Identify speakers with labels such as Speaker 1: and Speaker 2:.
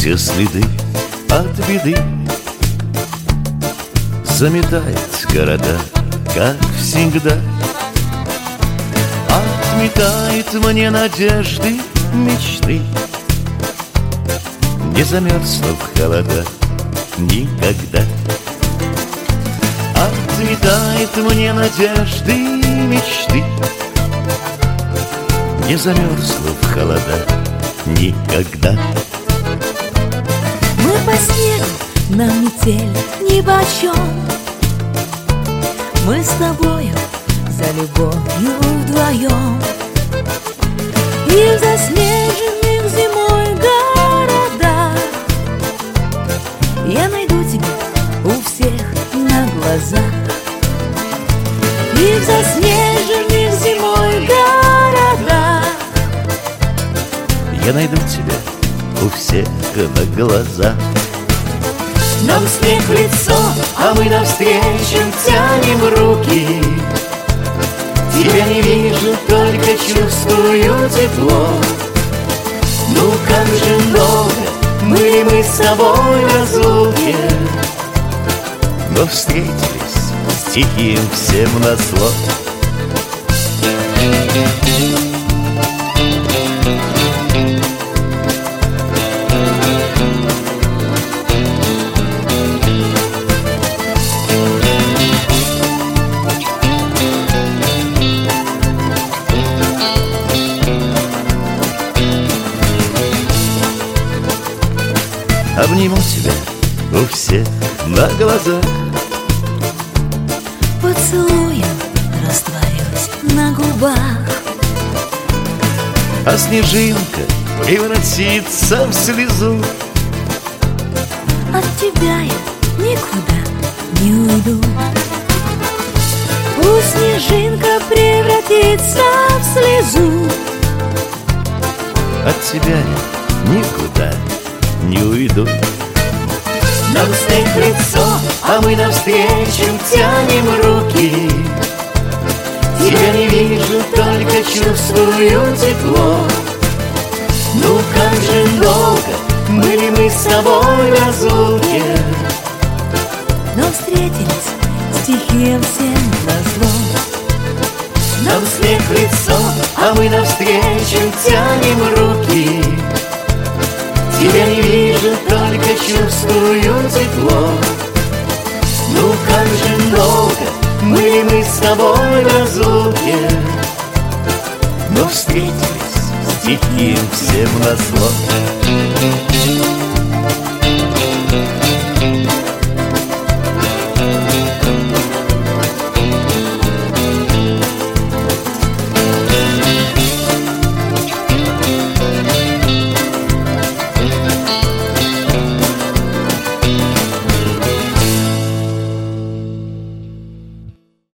Speaker 1: все следы от беды. Заметает города, как всегда. Отметает мне надежды, мечты. Не замерзну в холода никогда. Отметает мне надежды, мечты. Не замерзну в холода никогда.
Speaker 2: Мы по снегу, нам метель нипочем. Мы с тобою за любовью вдвоем. И в заснеженных зимой городах я найду тебя у всех на глазах. И в заснеженных зимой городах
Speaker 1: я найду тебя у всех на глазах.
Speaker 2: Нам снег в лицо, а мы навстречу тянем руки. Тебя не вижу, только чувствую тепло. Ну как же много были мы с тобой в разлуке,
Speaker 1: но встретились с тихим всем назло. Обниму тебя у всех на глазах.
Speaker 2: поцелуем растворюсь на губах.
Speaker 1: А снежинка превратится в слезу.
Speaker 2: От тебя я никуда не уйду. Пусть снежинка превратится в слезу.
Speaker 1: От тебя я никуда не уйду.
Speaker 2: Нам снег в лицо, а мы навстречу тянем руки. Тебя не вижу, только чувствую тепло. Ну как же долго были мы с тобой в разлуке, но встретились с тихим всем назло. Нам снег в лицо, а мы навстречу тянем руки. Тебя не вижу, только чувствую тепло. Ну как же долго были мы с тобой в разлуке,
Speaker 1: но встретились с тихим всем назло.